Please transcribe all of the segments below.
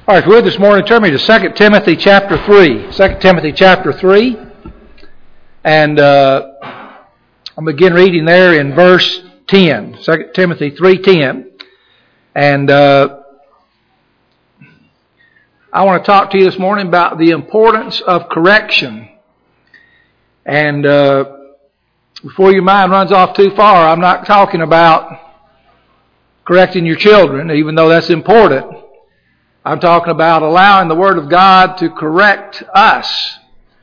All right, if you would this morning, turn me to 2 Timothy chapter 3. 2 Timothy chapter 3. And I'll begin reading there in verse 10. 2 Timothy 3:10. And I want to talk to you this morning about the importance of correction. And before your mind runs off too far, I'm not talking about correcting your children, even though that's important. I'm talking about allowing the Word of God to correct us.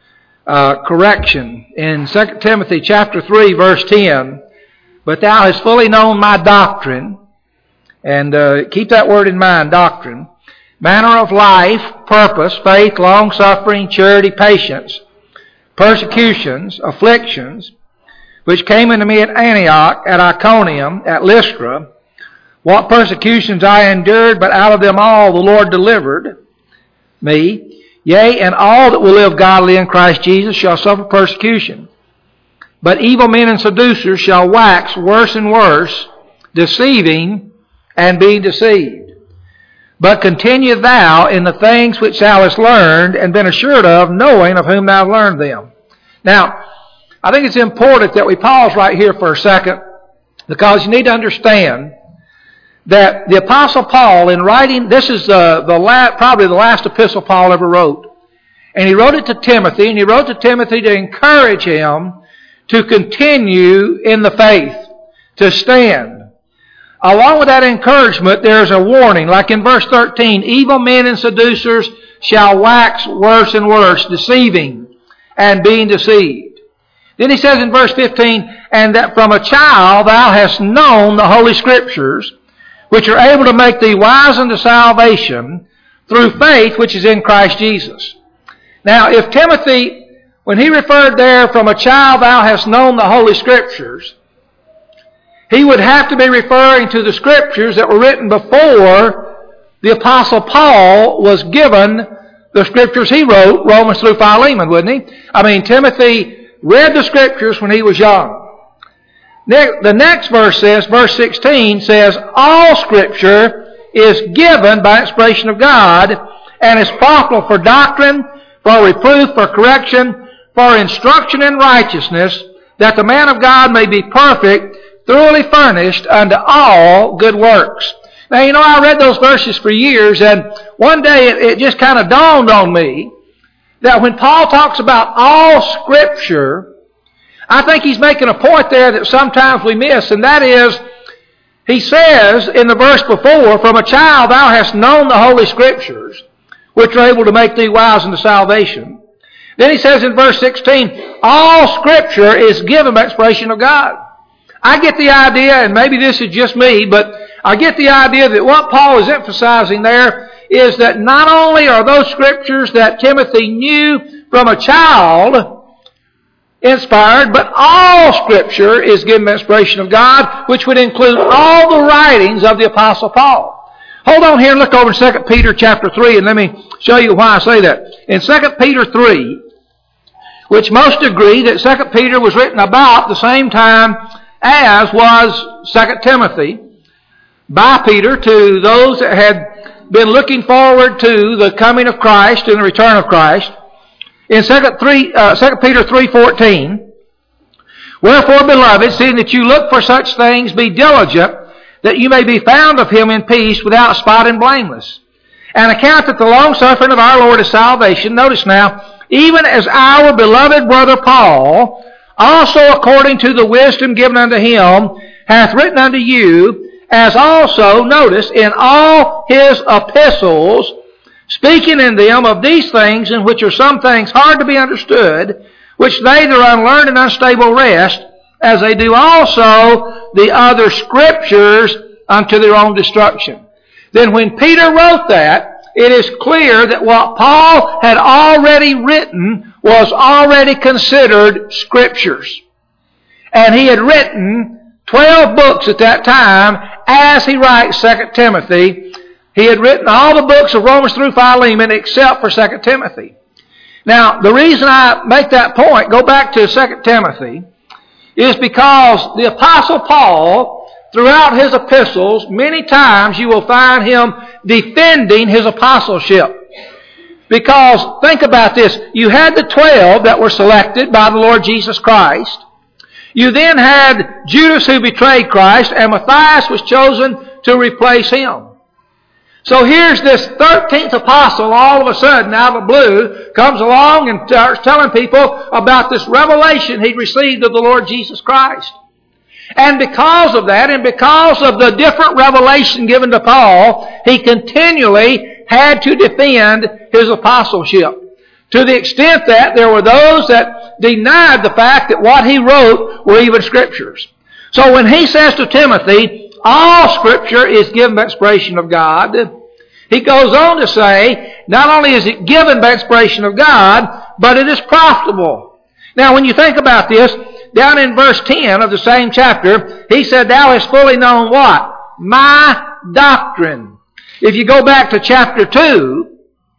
Correction. In 2 Timothy chapter 3, verse 10, "But thou hast fully known my doctrine," and keep that word in mind, doctrine, "manner of life, purpose, faith, long-suffering, charity, patience, persecutions, afflictions, which came unto me at Antioch, at Iconium, at Lystra, what persecutions I endured, but out of them all the Lord delivered me. Yea, and all that will live godly in Christ Jesus shall suffer persecution. But evil men and seducers shall wax worse and worse, deceiving and being deceived. But continue thou in the things which thou hast learned and been assured of, knowing of whom thou hast learned them." Now, I think it's important that we pause right here for a second, because you need to understand that the Apostle Paul, in writing, this is probably the last epistle Paul ever wrote. And he wrote it to Timothy, and he wrote to Timothy to encourage him to continue in the faith, to stand. Along with that encouragement, there's a warning, like in verse 13, "Evil men and seducers shall wax worse and worse, deceiving and being deceived." Then he says in verse 15, "And that from a child thou hast known the Holy Scriptures, which are able to make thee wise unto salvation through faith which is in Christ Jesus." Now, if Timothy, when he referred there, "From a child thou hast known the Holy Scriptures," he would have to be referring to the Scriptures that were written before the Apostle Paul was given the Scriptures he wrote, Romans through Philemon, wouldn't he? I mean, Timothy read the Scriptures when he was young. The next verse says, verse 16 says, "All Scripture is given by inspiration of God and is profitable for doctrine, for reproof, for correction, for instruction in righteousness, that the man of God may be perfect, thoroughly furnished unto all good works." Now, you know, I read those verses for years, and one day it just kind of dawned on me that when Paul talks about all Scripture, I think he's making a point there that sometimes we miss, and that is, he says in the verse before, "From a child thou hast known the Holy Scriptures, which are able to make thee wise unto salvation." Then he says in verse 16, "All Scripture is given by inspiration of God." I get the idea, and maybe this is just me, but I get the idea that what Paul is emphasizing there is that not only are those Scriptures that Timothy knew from a child inspired, but all Scripture is given by inspiration of God, which would include all the writings of the Apostle Paul. Hold on here and look over in 2 Peter chapter 3, and let me show you why I say that. In 2 Peter 3, which most agree that 2 Peter was written about the same time as was 2 Timothy, by Peter to those that had been looking forward to the coming of Christ and the return of Christ. In 2 Peter 3:14, "Wherefore, beloved, seeing that you look for such things, be diligent, that you may be found of him in peace, without spot and blameless. And account that the long-suffering of our Lord is salvation." Notice now, "even as our beloved brother Paul, also according to the wisdom given unto him, hath written unto you, as also," notice, "in all his epistles, speaking in them of these things, in which are some things hard to be understood, which they that are unlearned and unstable wrest, as they do also the other Scriptures unto their own destruction." Then when Peter wrote that, it is clear that what Paul had already written was already considered Scriptures. And he had written 12 books at that time as he writes 2 Timothy. He had written all the books of Romans through Philemon except for 2 Timothy. Now, the reason I make that point, go back to 2 Timothy, is because the Apostle Paul throughout his epistles, many times you will find him defending his apostleship. Because, think about this, you had the 12 that were selected by the Lord Jesus Christ. You then had Judas who betrayed Christ, and Matthias was chosen to replace him. So here's this 13th apostle all of a sudden, out of the blue, comes along and starts telling people about this revelation he'd received of the Lord Jesus Christ. And because of that, and because of the different revelation given to Paul, he continually had to defend his apostleship. To the extent that there were those that denied the fact that what he wrote were even scriptures. So when he says to Timothy, all scripture is given by inspiration of God, he goes on to say, not only is it given by inspiration of God, but it is profitable. Now when you think about this, down in verse 10 of the same chapter, he said, thou hast fully known what? My doctrine. If you go back to chapter 2,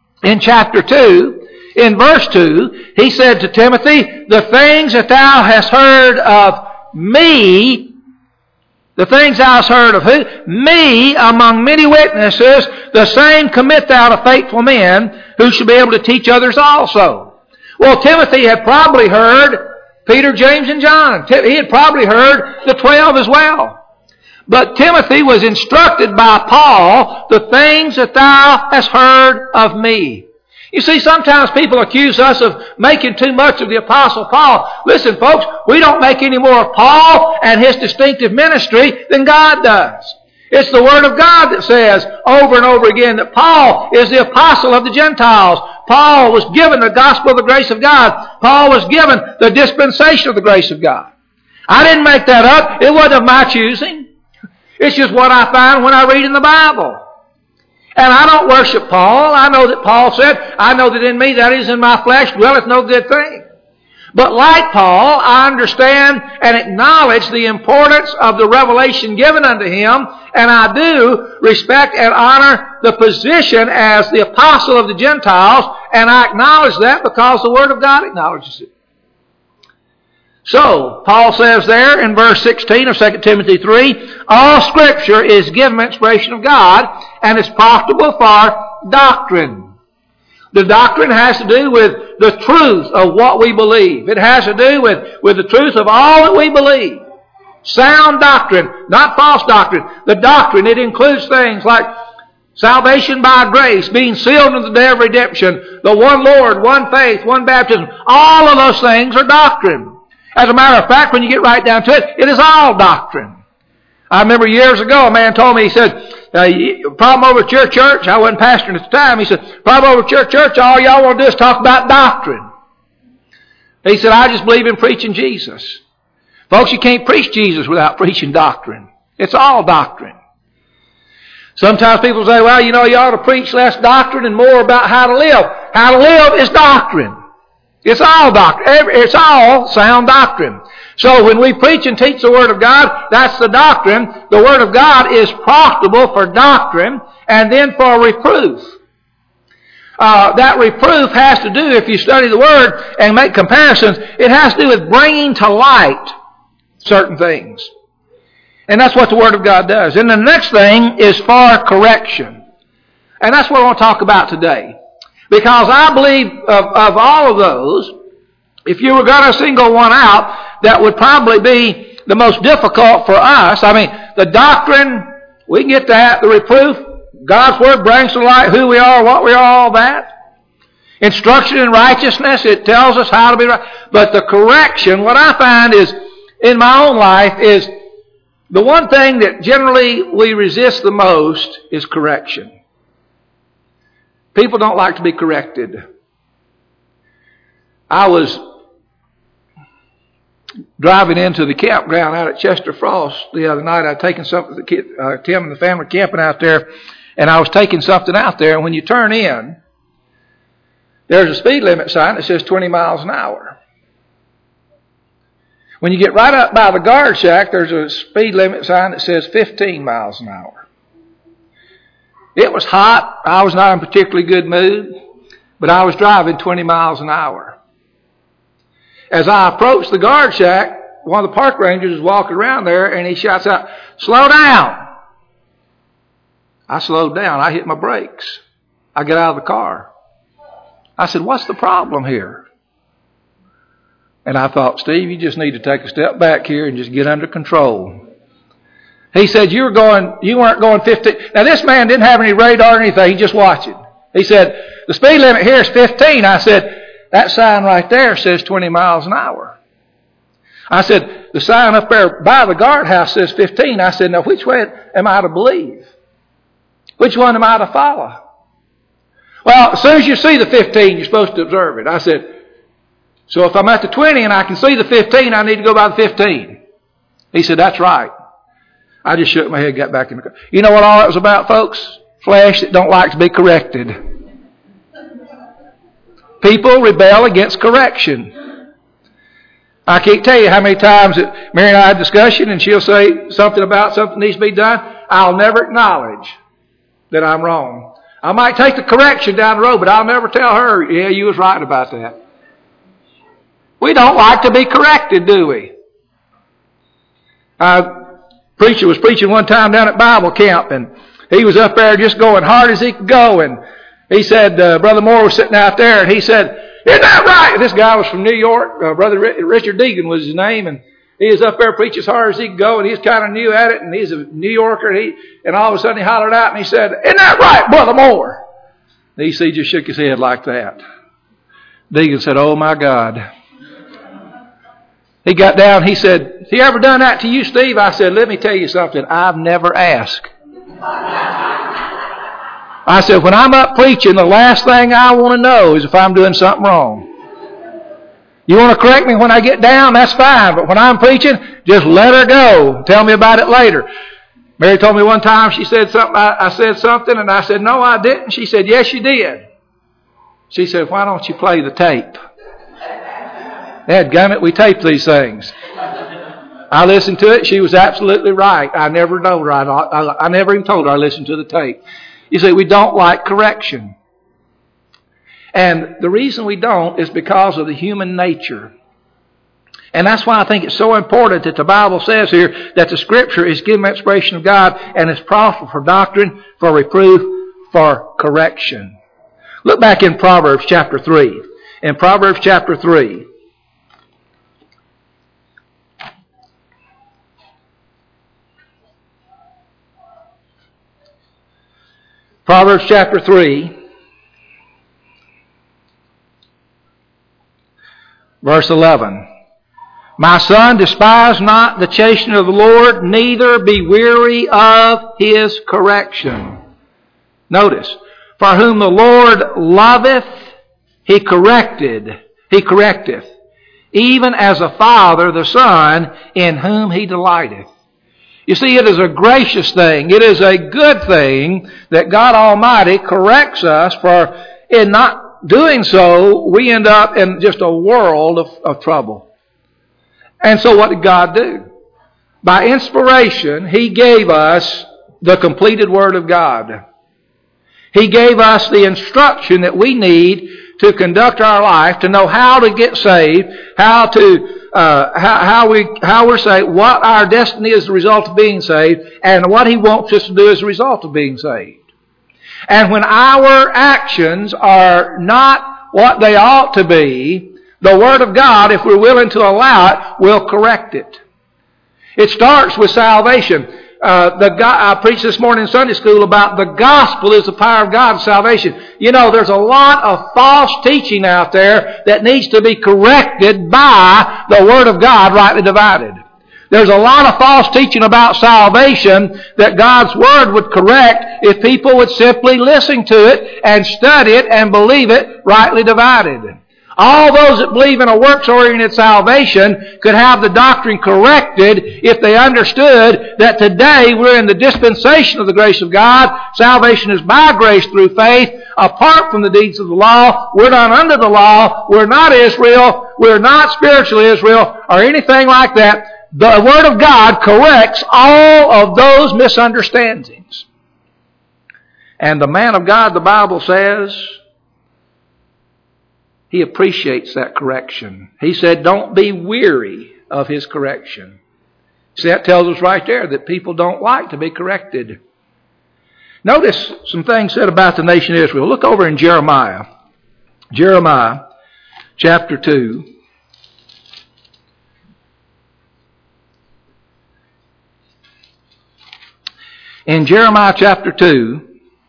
in verse 2, he said to Timothy, the things that thou hast heard of me, the things thou hast heard of who? Me, among many witnesses, the same commit thou to faithful men, who shall be able to teach others also. Well, Timothy had probably heard Peter, James, and John. He had probably heard the 12 as well. But Timothy was instructed by Paul, the things that thou hast heard of me. You see, sometimes people accuse us of making too much of the Apostle Paul. Listen, folks, we don't make any more of Paul and his distinctive ministry than God does. It's the Word of God that says over and over again that Paul is the apostle of the Gentiles. Paul was given the gospel of the grace of God. Paul was given the dispensation of the grace of God. I didn't make that up. It wasn't of my choosing. It's just what I find when I read in the Bible. And I don't worship Paul. I know that Paul said, I know that in me, that is in my flesh, dwelleth no good thing. But like Paul, I understand and acknowledge the importance of the revelation given unto him, and I do respect and honor the position as the apostle of the Gentiles, and I acknowledge that because the Word of God acknowledges it. So, Paul says there in verse 16 of 2 Timothy 3, all Scripture is given by inspiration of God, and is profitable for doctrine. The doctrine has to do with the truth of what we believe. It has to do with the truth of all that we believe. Sound doctrine, not false doctrine. The doctrine, it includes things like salvation by grace, being sealed in the day of redemption, the one Lord, one faith, one baptism. All of those things are doctrine. As a matter of fact, when you get right down to it, it is all doctrine. I remember years ago, a man told me, he said, problem over at your church, I wasn't pastoring at the time, he said, problem over at your church, all y'all want to do is talk about doctrine. He said, I just believe in preaching Jesus. Folks, you can't preach Jesus without preaching doctrine. It's all doctrine. Sometimes people say, well, you know, you ought to preach less doctrine and more about how to live. How to live is doctrine. It's all doctrine. It's all sound doctrine. So when we preach and teach the Word of God, that's the doctrine. The Word of God is profitable for doctrine and then for reproof. That reproof has to do, if you study the Word and make comparisons, it has to do with bringing to light certain things. And that's what the Word of God does. And the next thing is for correction. And that's what I want to talk about today. Because I believe of all of those, if you were going to single one out, that would probably be the most difficult for us. I mean, the doctrine, we can get that. The reproof, God's Word brings to light who we are, what we are, all that. Instruction in righteousness, it tells us how to be right. But the correction, what I find is, in my own life, is the one thing that generally we resist the most is correction. People don't like to be corrected. I was driving into the campground out at Chester Frost the other night. I'd taken something, Tim and the family camping out there, and I was taking something out there, and when you turn in, there's a speed limit sign that says 20 miles an hour. When you get right up by the guard shack, there's a speed limit sign that says 15 miles an hour. It was hot. I was not in a particularly good mood, but I was driving 20 miles an hour. As I approached the guard shack, one of the park rangers is walking around there, and he shouts out, "Slow down!" I slowed down. I hit my brakes. I get out of the car. I said, "What's the problem here?" And I thought, "Steve, you just need to take a step back here and just get under control." He said, you weren't going 15. Now, this man didn't have any radar or anything. He just watching. He said, "The speed limit here is 15. I said, "That sign right there says 20 miles an hour. I said, "The sign up there by the guardhouse says 15. I said, "Now, which way am I to believe? Which one am I to follow?" "Well, as soon as you see the 15, you're supposed to observe it." I said, "So if I'm at the 20 and I can see the 15, I need to go by the 15. He said, "That's right." I just shook my head and got back in the car. You know what all that was about, folks? Flesh that don't like to be corrected. People rebel against correction. I can't tell you how many times that Mary and I had a discussion and she'll say something about something needs to be done. I'll never acknowledge that I'm wrong. I might take the correction down the road, but I'll never tell her, "Yeah, you was right about that." We don't like to be corrected, do we? Preacher was preaching one time down at Bible camp, and he was up there just going hard as he could go, and he said, Brother Moore was sitting out there, and he said, "Isn't that right?" This guy was from New York. Brother Richard Deegan was his name, and he was up there preaching as hard as he could go, and he was kind of new at it, and he's a New Yorker, and all of a sudden he hollered out, and he said, "Isn't that right, Brother Moore?" And he just shook his head like that. Deegan said, "Oh, my God." He got down, he said, "Has he ever done that to you, Steve?" I said, "Let me tell you something. I've never asked." I said, "When I'm up preaching, the last thing I want to know is if I'm doing something wrong. You want to correct me when I get down, that's fine. But when I'm preaching, just let her go. Tell me about it later." Mary told me one time, she said something, I said something, and I said, "No, I didn't." She said, "Yes, you did." She said, "Why don't you play the tape?" Dadgummit, we tape these things. I listened to it. She was absolutely right. I never told her. I never even told her I listened to the tape. You see, we don't like correction. And the reason we don't is because of the human nature. And that's why I think it's so important that the Bible says here that the Scripture is given inspiration of God and is profitable for doctrine, for reproof, for correction. Look back in Proverbs chapter 3. In Proverbs chapter 3. Proverbs chapter 3, verse 11. "My son, despise not the chastening of the Lord, neither be weary of his correction." Notice, "For whom the Lord loveth, he correcteth, even as a father the son in whom he delighteth." You see, it is a gracious thing. It is a good thing that God Almighty corrects us, for in not doing so, we end up in just a world of trouble. And so what did God do? By inspiration, He gave us the completed Word of God. He gave us the instruction that we need to conduct our life, to know how to get saved, how we're saved, what our destiny is as a result of being saved, and what He wants us to do as a result of being saved. And when our actions are not what they ought to be, the Word of God, if we're willing to allow it, will correct it. It starts with salvation. I preached this morning in Sunday school about the gospel is the power of God to salvation. You know, there's a lot of false teaching out there that needs to be corrected by the Word of God rightly divided. There's a lot of false teaching about salvation that God's Word would correct if people would simply listen to it and study it and believe it rightly divided. All those that believe in a works-oriented salvation could have the doctrine corrected if they understood that today we're in the dispensation of the grace of God. Salvation is by grace through faith, apart from the deeds of the law. We're not under the law. We're not Israel. We're not spiritual Israel or anything like that. The Word of God corrects all of those misunderstandings. And the man of God, the Bible says, he appreciates that correction. He said, don't be weary of His correction. See, that tells us right there that people don't like to be corrected. Notice some things said about the nation of Israel. Look over in Jeremiah. Jeremiah chapter 2. In Jeremiah chapter 2,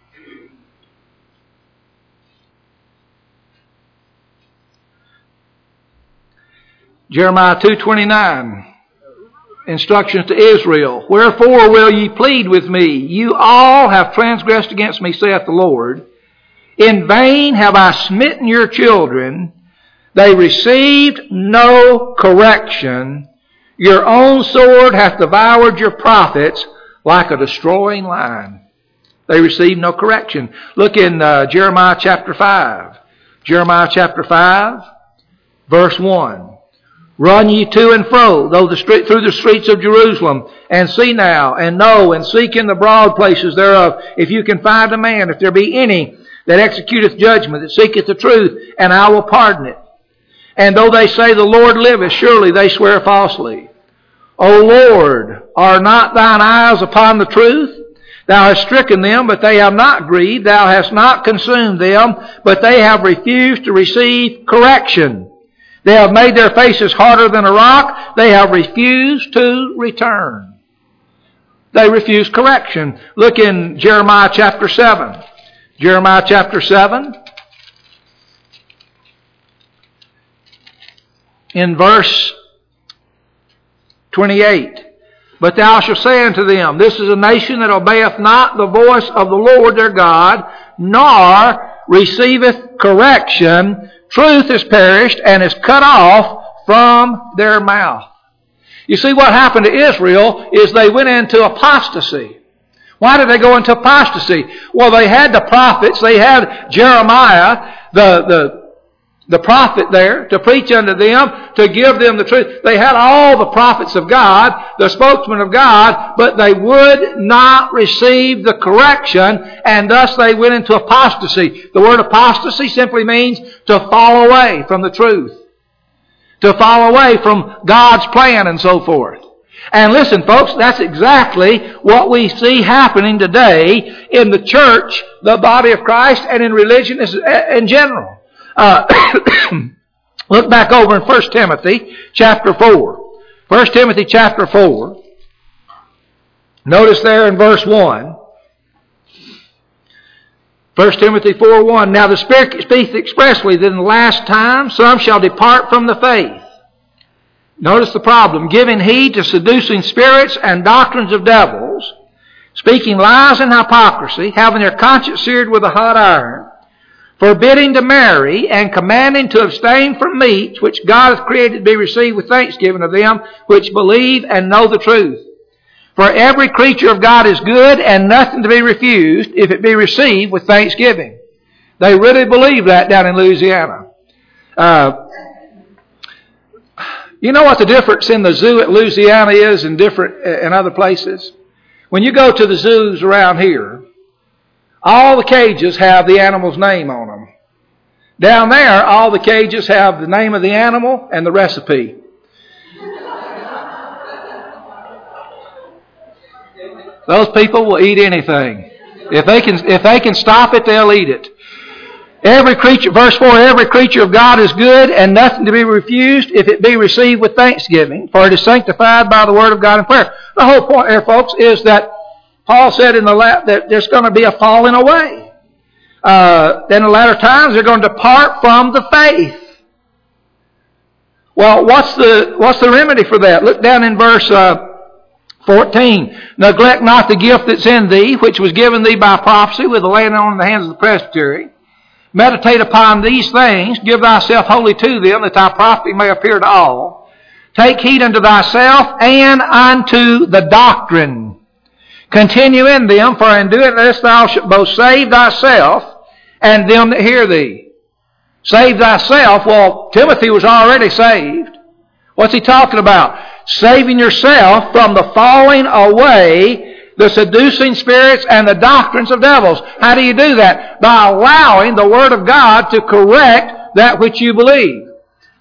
Jeremiah 2:29, instructions to Israel. Wherefore will ye plead with me? You all have transgressed against me, saith the Lord. In vain have I smitten your children. They received no correction. Your own sword hath devoured your prophets like a destroying lion. They received no correction. Look in Jeremiah chapter 5. Jeremiah chapter 5, verse 1. Run ye to and fro through the streets of Jerusalem, and see now, and know, and seek in the broad places thereof, if you can find a man, if there be any that executeth judgment, that seeketh the truth, and I will pardon it. And though they say the Lord liveth, surely they swear falsely. O Lord, are not thine eyes upon the truth? Thou hast stricken them, but they have not grieved. Thou hast not consumed them, but they have refused to receive correction. They have made their faces harder than a rock. They have refused to return. They refuse correction. Look in Jeremiah chapter 7. Jeremiah chapter 7. In verse 28. But thou shalt say unto them, this is a nation that obeyeth not the voice of the Lord their God, nor receiveth correction. Truth is perished and is cut off from their mouth. You see, what happened to Israel is they went into apostasy. Why did they go into apostasy? Well, they had the prophets. They had Jeremiah, the prophet there, to preach unto them, to give them the truth. They had all the prophets of God, the spokesmen of God, but they would not receive the correction, and thus they went into apostasy. The word apostasy simply means to fall away from the truth, to fall away from God's plan and so forth. And listen, folks, that's exactly what we see happening today in the church, the body of Christ, and in religion in general. Look back over in 1 Timothy chapter 4. 1 Timothy chapter 4. Notice there in verse 1. 1 Timothy 4:1. Now the Spirit speaks expressly that in the last time some shall depart from the faith. Notice the problem. Giving heed to seducing spirits and doctrines of devils, speaking lies and hypocrisy, having their conscience seared with a hot iron, forbidding to marry, and commanding to abstain from meats which God hath created to be received with thanksgiving of them which believe and know the truth. For every creature of God is good, and nothing to be refused, if it be received with thanksgiving. They really believe that down in Louisiana. You know what the difference in the zoo at Louisiana is and different in other places? When you go to the zoos around here, all the cages have the animal's name on them. Down there, all the cages have the name of the animal and the recipe. Those people will eat anything. If they can stop it, they'll eat it. Every creature, verse 4, every creature of God is good, and nothing to be refused if it be received with thanksgiving, for it is sanctified by the word of God and prayer. The whole point here, folks, is that Paul said that there's going to be a falling away. In the latter times, they're going to depart from the faith. Well, what's the remedy for that? Look down in verse 14. Neglect not the gift that's in thee, which was given thee by prophecy, with the laying on in the hands of the presbytery. Meditate upon these things, give thyself wholly to them, that thy prophecy may appear to all. Take heed unto thyself and unto the doctrine. Continue in them, for in doing this thou shalt both save thyself and them that hear thee. Save thyself. Well, Timothy was already saved. What's he talking about? Saving yourself from the falling away, the seducing spirits, and the doctrines of devils. How do you do that? By allowing the Word of God to correct that which you believe.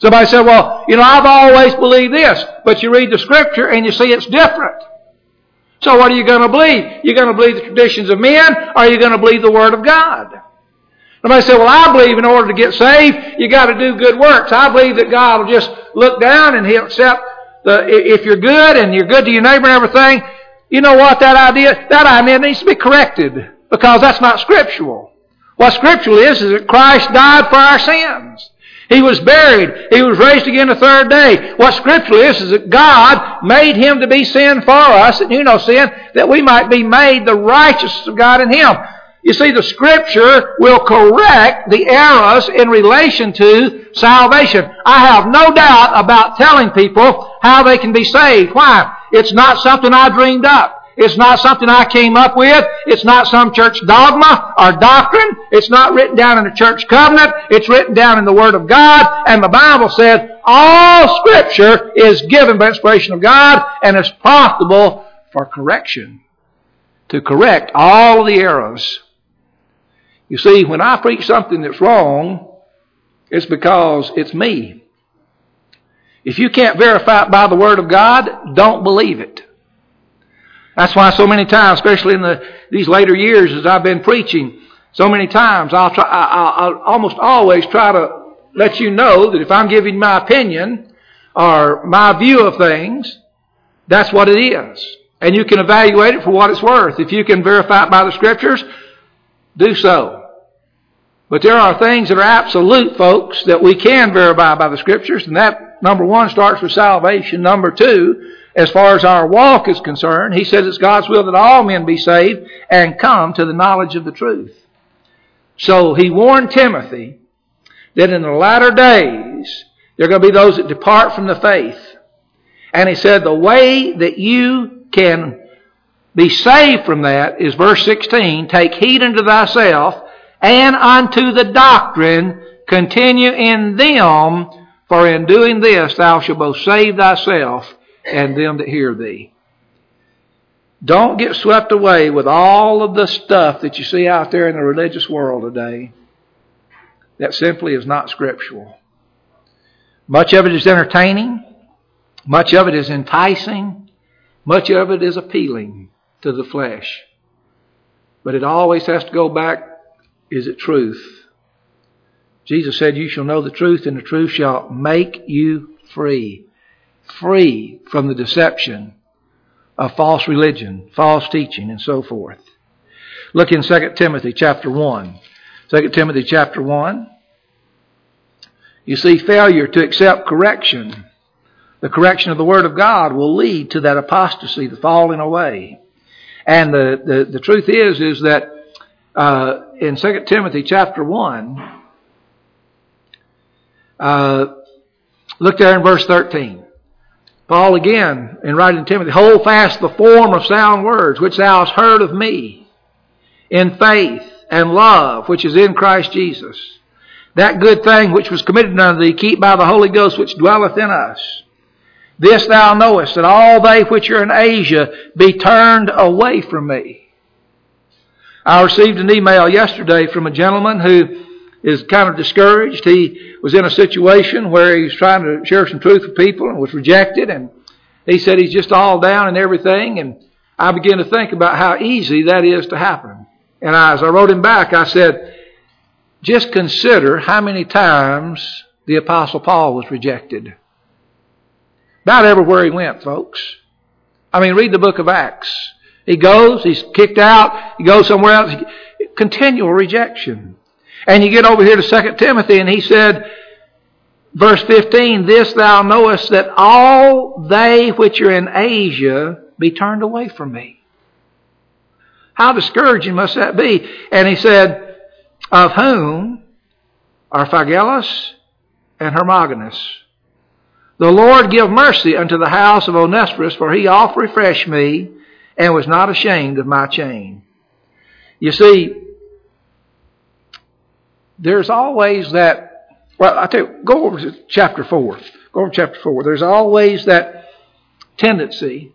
Somebody said, well, I've always believed this. But you read the Scripture and you see it's different. So what are you going to believe? You're going to believe the traditions of men, or are you going to believe the Word of God? Somebody said, well, I believe in order to get saved, you got to do good works. I believe that God will just look down and He'll accept if you're good and you're good to your neighbor and everything. You know what? That idea needs to be corrected, because that's not scriptural. What scriptural is that Christ died for our sins. He was buried. He was raised again the third day. What scriptural is that God made Him to be sin for us, and sin, that we might be made the righteousness of God in Him. You see, the Scripture will correct the errors in relation to salvation. I have no doubt about telling people how they can be saved. Why? It's not something I dreamed up. It's not something I came up with. It's not some church dogma or doctrine. It's not written down in the church covenant. It's written down in the Word of God. And the Bible says all Scripture is given by inspiration of God and is profitable for correction, to correct all the errors. You see, when I preach something that's wrong, it's because it's me. If you can't verify it by the Word of God, don't believe it. That's why so many times, especially in these later years as I've been preaching, so many times I'll almost always try to let you know that if I'm giving my opinion or my view of things, that's what it is. And you can evaluate it for what it's worth. If you can verify it by the Scriptures, do so. But there are things that are absolute, folks, that we can verify by the Scriptures, and that, number one, starts with salvation. Number two, as far as our walk is concerned, He says it's God's will that all men be saved and come to the knowledge of the truth. So He warned Timothy that in the latter days there are going to be those that depart from the faith. And he said the way that you can be saved from that is verse 16, take heed unto thyself and unto the doctrine, continue in them, for in doing this thou shalt both save thyself and them that hear thee. Don't get swept away with all of the stuff that you see out there in the religious world today. That simply is not scriptural. Much of it is entertaining. Much of it is enticing. Much of it is appealing to the flesh. But it always has to go back, is it truth? Jesus said, you shall know the truth, and the truth shall make you free. Free from the deception of false religion, false teaching, and so forth. Look in 2 Timothy chapter 1. 2 Timothy chapter 1. You see, failure to accept correction, the correction of the Word of God, will lead to that apostasy, the falling away. And the truth is that in 2 Timothy chapter 1, look there in verse 13. Paul again, in writing to Timothy, hold fast the form of sound words, which thou hast heard of me, in faith and love, which is in Christ Jesus. That good thing which was committed unto thee, keep by the Holy Ghost which dwelleth in us. This thou knowest, that all they which are in Asia be turned away from me. I received an email yesterday from a gentleman who is kind of discouraged. He was in a situation where he was trying to share some truth with people and was rejected. And he said he's just all down and everything. And I began to think about how easy that is to happen. And as I wrote him back, I said, just consider how many times the Apostle Paul was rejected. About everywhere he went, folks. I mean, read the book of Acts. He goes, he's kicked out, he goes somewhere else. Continual rejection. And you get over here to 2 Timothy, and he said, verse 15, this thou knowest, that all they which are in Asia be turned away from me. How discouraging must that be? And he said, of whom are Phygellus and Hermogenes. The Lord give mercy unto the house of Onesiphorus, for he oft refreshed me, and was not ashamed of my chain. You see, there's always that, well, I tell you, go over to chapter 4. Go over to chapter 4. There's always that tendency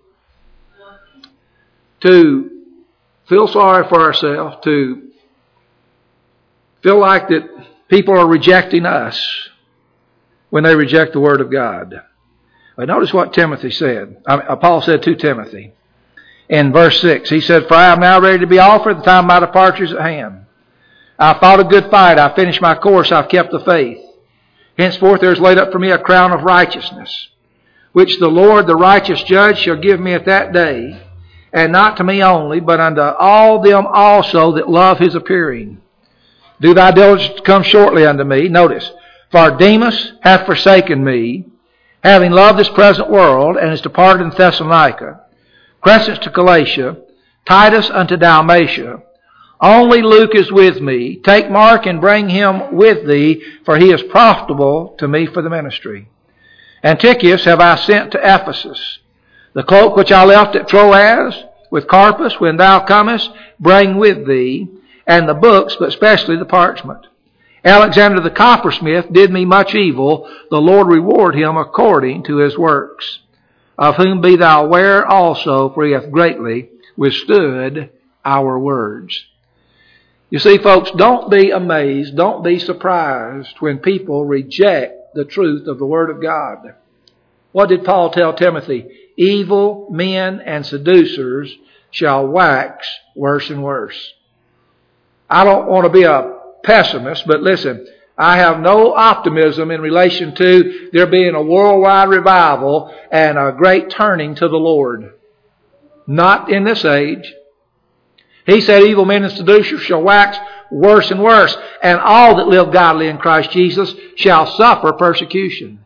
to feel sorry for ourselves, to feel like that people are rejecting us. when they reject the Word of God. But notice what Timothy said. Paul said to Timothy in verse 6. He said, "For I am now ready to be offered, the time of my departure is at hand. I fought a good fight, I finished my course, I've kept the faith. Henceforth there is laid up for me a crown of righteousness, which the Lord, the righteous judge, shall give me at that day, and not to me only, but unto all them also that love his appearing. Do thy diligence to come shortly unto me." Notice, "For Demas hath forsaken me, having loved this present world, and is departed in Thessalonica. Crescens to Galatia, Titus unto Dalmatia. Only Luke is with me. Take Mark and bring him with thee, for he is profitable to me for the ministry. Antichus have I sent to Ephesus. The cloak which I left at Troas with Carpus, when thou comest, bring with thee, and the books, but especially the parchment. Alexander the coppersmith did me much evil. The Lord reward him according to his works. Of whom be thou aware also, for he hath greatly withstood our words." You see, folks, don't be amazed, don't be surprised when people reject the truth of the Word of God. What did Paul tell Timothy? Evil men and seducers shall wax worse and worse. I don't want to be a pessimist, but listen, I have no optimism in relation to there being a worldwide revival and a great turning to the Lord. Not in this age. He said evil men and seducers shall wax worse and worse, and all that live godly in Christ Jesus shall suffer persecution.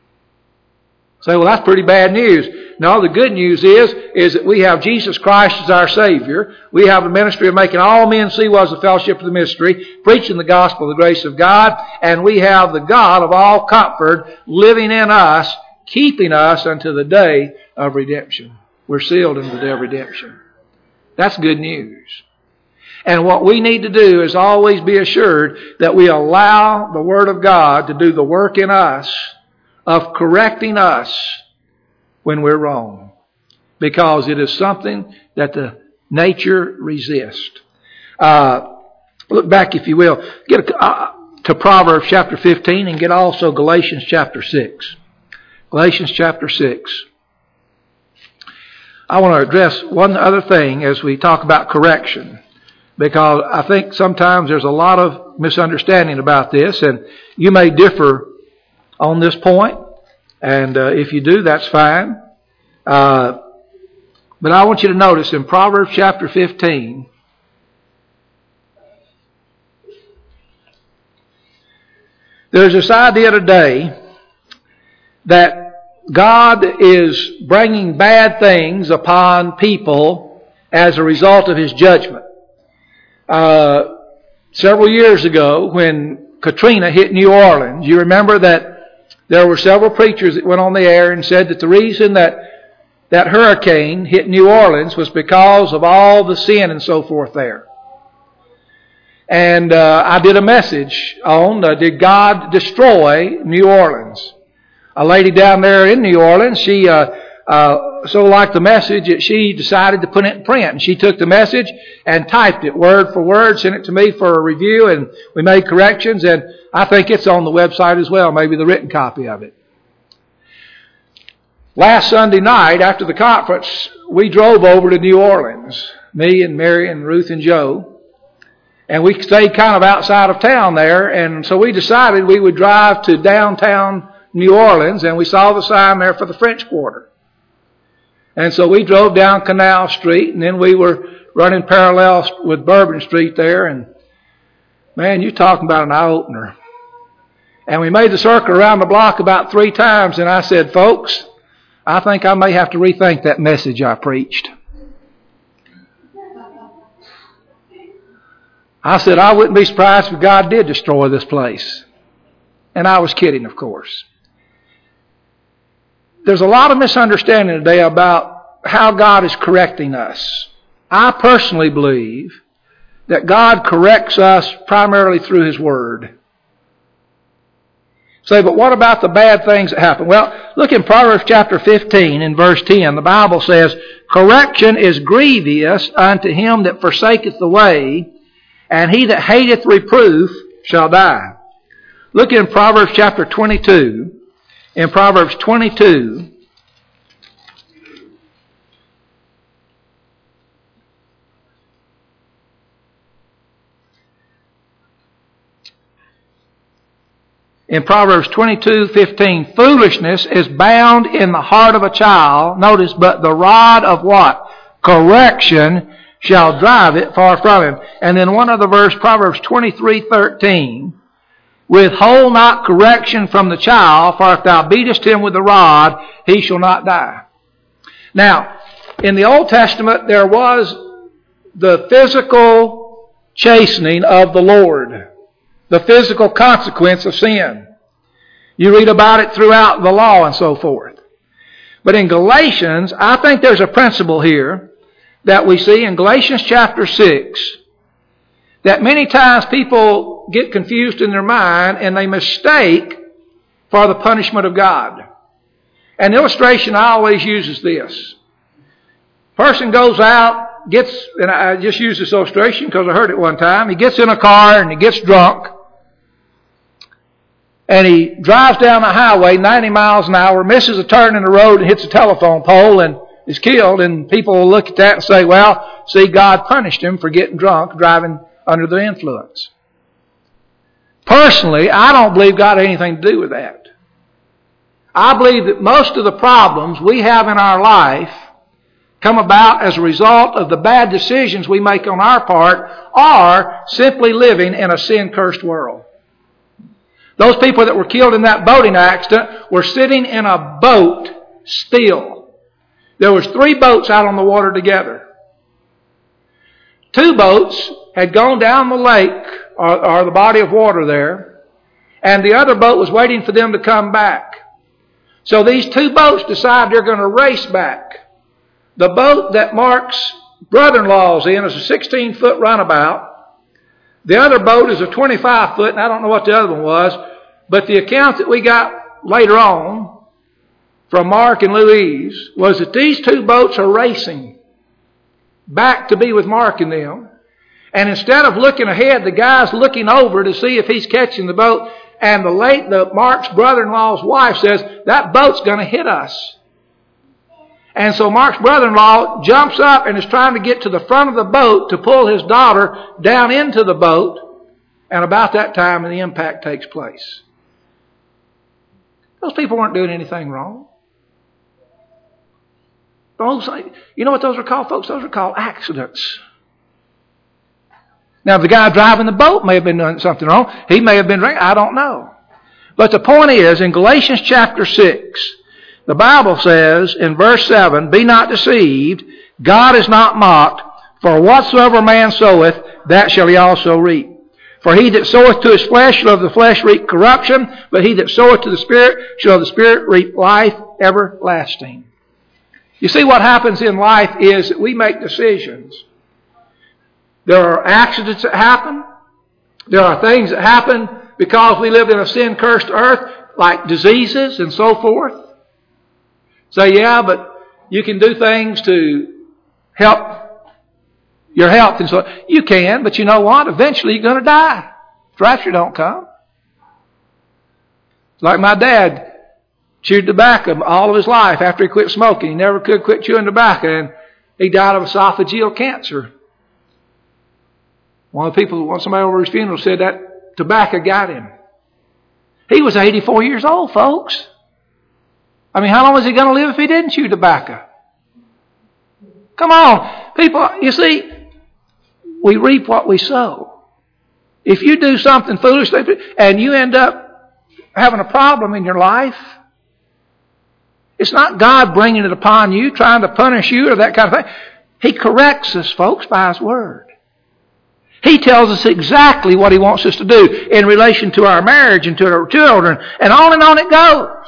Say, well, that's pretty bad news. No, the good news is that we have Jesus Christ as our Savior. We have a ministry of making all men see what is the fellowship of the mystery, preaching the gospel of the grace of God, and we have the God of all comfort living in us, keeping us unto the day of redemption. We're sealed unto the day of redemption. That's good news. And what we need to do is always be assured that we allow the Word of God to do the work in us of correcting us when we're wrong. Because it is something that the nature resists. Look back, if you will. Get to Proverbs chapter 15 and get also Galatians chapter 6. Galatians chapter 6. I want to address one other thing as we talk about correction, because I think sometimes there's a lot of misunderstanding about this, and you may differ on this point, and if you do, that's fine. But I want you to notice in Proverbs chapter 15, there's this idea today that God is bringing bad things upon people as a result of His judgment. Several years ago, when Katrina hit New Orleans, you remember that there were several preachers that went on the air and said that the reason that hurricane hit New Orleans was because of all the sin and so forth there. And I did a message on, did God destroy New Orleans? A lady down there in New Orleans, she so liked the message that she decided to put it in print. And she took the message and typed it word for word, sent it to me for a review, and we made corrections. And I think it's on the website as well, maybe the written copy of it. Last Sunday night, after the conference, we drove over to New Orleans, me and Mary and Ruth and Joe. And we stayed kind of outside of town there. And so we decided we would drive to downtown New Orleans, and we saw the sign there for the French Quarter. And so we drove down Canal Street, and then we were running parallel with Bourbon Street there, and man, you're talking about an eye-opener. And we made the circle around the block about 3 times, and I said, folks, I think I may have to rethink that message I preached. I said, I wouldn't be surprised if God did destroy this place. And I was kidding, of course. There's a lot of misunderstanding today about how God is correcting us. I personally believe that God corrects us primarily through His Word. Say, but what about the bad things that happen? Well, look in Proverbs chapter 15 in verse 10. The Bible says, correction is grievous unto him that forsaketh the way, and he that hateth reproof shall die. Look in Proverbs chapter 22 in Proverbs 22, in Proverbs 22:15, foolishness is bound in the heart of a child. Notice, but the rod of what? Correction shall drive it far from him. And then one other verse, Proverbs 23:13, withhold not correction from the child, for if thou beatest him with the rod, he shall not die. Now, in the Old Testament, there was the physical chastening of the Lord, the physical consequence of sin. You read about it throughout the law and so forth. But in Galatians, I think there's a principle here that we see in Galatians chapter 6, that many times people get confused in their mind and they mistake for the punishment of God. An illustration I always use is this. Person goes out, and I just use this illustration because I heard it one time. He gets in a car and he gets drunk. And he drives down the highway 90 miles an hour, misses a turn in the road and hits a telephone pole and is killed. And people will look at that and say, well, see, God punished him for getting drunk, driving under the influence. Personally, I don't believe God had anything to do with that. I believe that most of the problems we have in our life come about as a result of the bad decisions we make on our part, or simply living in a sin-cursed world. Those people that were killed in that boating accident were sitting in a boat still. There was 3 boats out on the water together. 2 boats had gone down the lake or the body of water there, and the other boat was waiting for them to come back. So these 2 boats decide they're going to race back. The boat that Mark's brother-in-law is in is a 16-foot runabout. The other boat is a 25-foot, and I don't know what the other one was, but the account that we got later on from Mark and Louise was that these 2 boats are racing back to be with Mark and them. And instead of looking ahead, the guy's looking over to see if he's catching the boat, and Mark's brother-in-law's wife says, that boat's going to hit us. And so Mark's brother-in-law jumps up and is trying to get to the front of the boat to pull his daughter down into the boat. And about that time, the impact takes place. Those people weren't doing anything wrong. You know what those are called, folks? Those are called accidents. Now, the guy driving the boat may have been doing something wrong. He may have been drinking. I don't know. But the point is, in Galatians chapter 6, the Bible says in verse 7, be not deceived, God is not mocked, for whatsoever man soweth, that shall he also reap. For he that soweth to his flesh shall of the flesh reap corruption, but he that soweth to the Spirit shall of the Spirit reap life everlasting. You see, what happens in life is that we make decisions. There are accidents that happen. There are things that happen because we live in a sin-cursed earth, like diseases and so forth. Say, yeah, but you can do things to help your health and so you can, but you know what? Eventually you're going to die. If rapture don't come. Like my dad chewed tobacco all of his life after he quit smoking. He never could quit chewing tobacco, and he died of esophageal cancer. One of the people, somebody over his funeral said that tobacco got him. He was 84 years old, folks. I mean, how long was he going to live if he didn't chew tobacco? Come on. People, you see, we reap what we sow. If you do something foolish and you end up having a problem in your life, it's not God bringing it upon you, trying to punish you or that kind of thing. He corrects us, folks, by His Word. He tells us exactly what He wants us to do in relation to our marriage and to our children, and on it goes.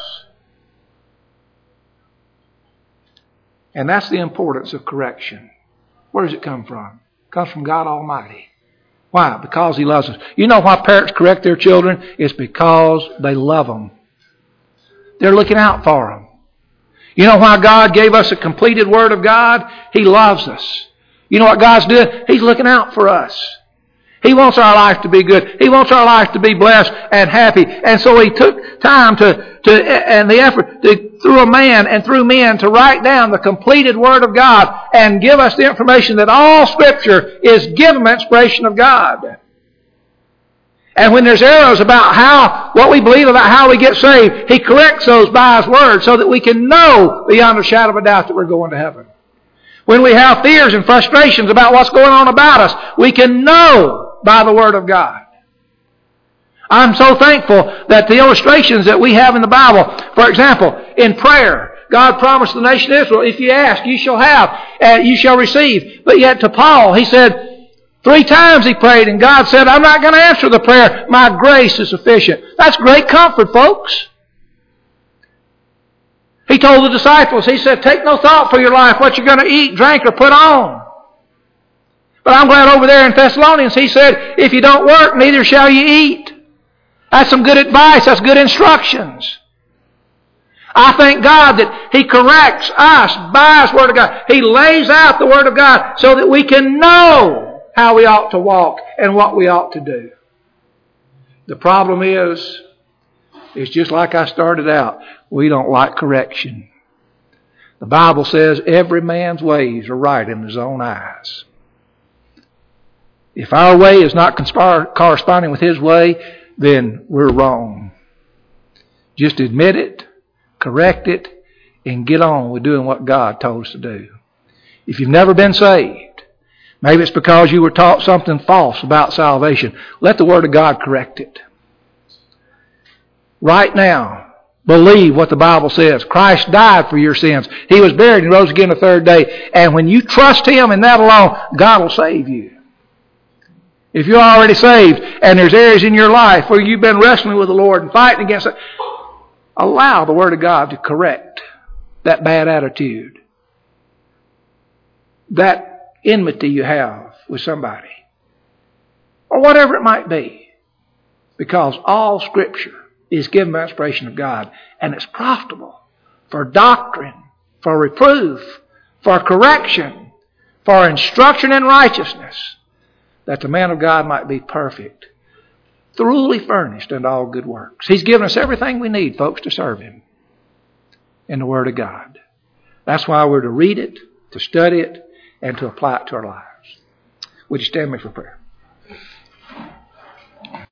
And that's the importance of correction. Where does it come from? It comes from God Almighty. Why? Because He loves us. You know why parents correct their children? It's because they love them. They're looking out for them. You know why God gave us a completed Word of God? He loves us. You know what God's doing? He's looking out for us. He wants our life to be good. He wants our life to be blessed and happy. And so He took time and the effort through a man and through men to write down the completed Word of God and give us the information that all Scripture is given by inspiration of God. And when there's errors about what we believe about how we get saved, He corrects those by His Word so that we can know beyond a shadow of a doubt that we're going to heaven. When we have fears and frustrations about what's going on about us, we can know by the Word of God. I'm so thankful that the illustrations that we have in the Bible, for example, in prayer, God promised the nation of Israel, if you ask, you shall have, you shall receive. But yet to Paul, he said, 3 times he prayed, and God said, I'm not going to answer the prayer. My grace is sufficient. That's great comfort, folks. He told the disciples, he said, take no thought for your life, what you're going to eat, drink, or put on. But I'm glad over there in Thessalonians, he said, if you don't work, neither shall you eat. That's some good advice. That's good instructions. I thank God that He corrects us by His Word of God. He lays out the Word of God so that we can know how we ought to walk and what we ought to do. The problem is, it's just like I started out. We don't like correction. The Bible says every man's ways are right in his own eyes. If our way is not corresponding with His way, then we're wrong. Just admit it, correct it, and get on with doing what God told us to do. If you've never been saved, maybe it's because you were taught something false about salvation. Let the Word of God correct it. Right now, believe what the Bible says. Christ died for your sins. He was buried and rose again the 3rd day. And when you trust Him in that alone, God will save you. If you're already saved and there's areas in your life where you've been wrestling with the Lord and fighting against it, allow the Word of God to correct that bad attitude, that enmity you have with somebody, or whatever it might be. Because all Scripture is given by inspiration of God, and it's profitable for doctrine, for reproof, for correction, for instruction in righteousness, that the man of God might be perfect, thoroughly furnished unto all good works. He's given us everything we need, folks, to serve Him in the Word of God. That's why we're to read it, to study it, and to apply it to our lives. Would you stand with me for prayer?